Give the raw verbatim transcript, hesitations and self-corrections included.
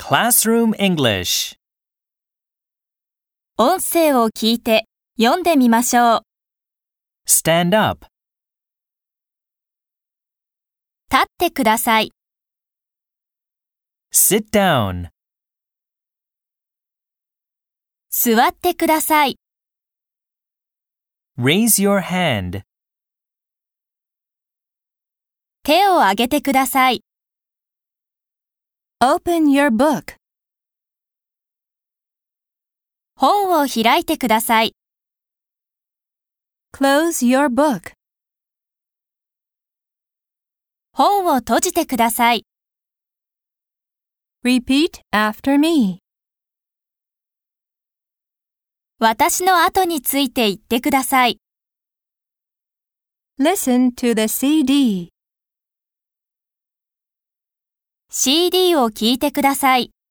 Classroom English. 音声を聞いて読んでみましょう。 Stand up. 立ってください。 Sit down. 座ってください。 Raise your hand. 手を挙げてください。Open your book. 本を開いてください。Close your book. 本を閉じてください。Repeat after me. 私の後について言ってください。Listen to the シーディー. シーディー を聞いてください。